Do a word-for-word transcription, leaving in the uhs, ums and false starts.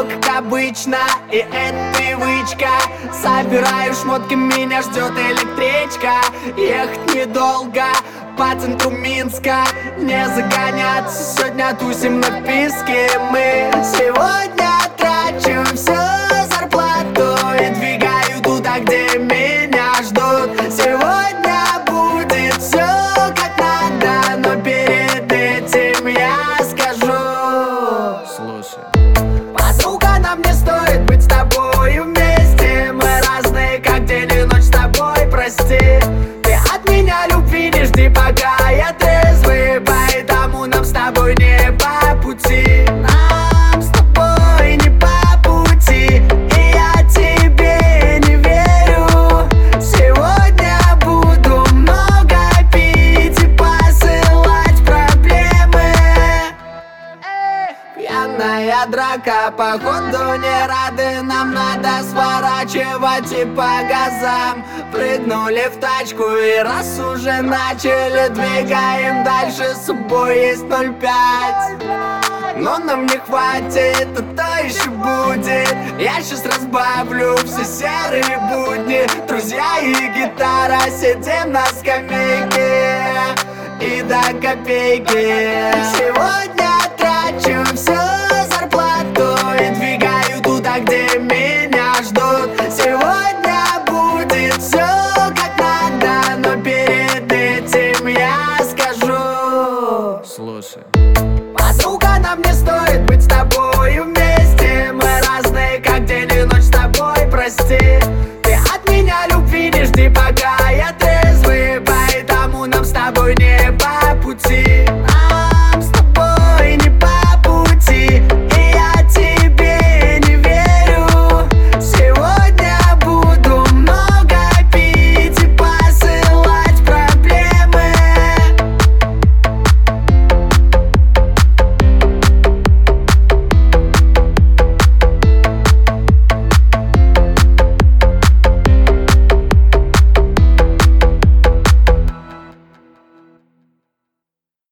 как обычно, и это привычка. Собираю шмотки, меня ждет электричка. Ехать недолго по центру Минска, не загоняться, сегодня тусим на писке. Мы сегодня трачу всю зарплату и двигаю туда, где меня ждут. Сегодня будет все как надо, но перед этим я скажу: Слушай, подруга, нам не стоит быть с тобой вместе. Мы разные, как день и ночь, с тобой, прости. Ты от меня любви не жди, пока я трезвый, поэтому нам с тобой не по пути. Нам с тобой не по пути, и я тебе не верю. Сегодня буду много пить и посылать проблемы. Пьяная драка, походу не рады. Нам надо сворачивать и по газам. Прыгнули в тачку и раз уже начали, двигаем дальше. С собой есть ноль пять, но нам не хватит, а то еще будет. Я сейчас разбавлю все серые будни. Друзья и гитара, сидим на скамейке и до копейки. Сегодня трачу всю зарплату и двигаю туда, где меня ждут. Сегодня будет все как надо, но перед этим я скажу: слушай, подруга, нам не стоит быть с тобой вместе. Мы разные, как день и ночь, с тобой, прости. Ты от меня любви не жди, пока я трезвый, поэтому нам с тобой не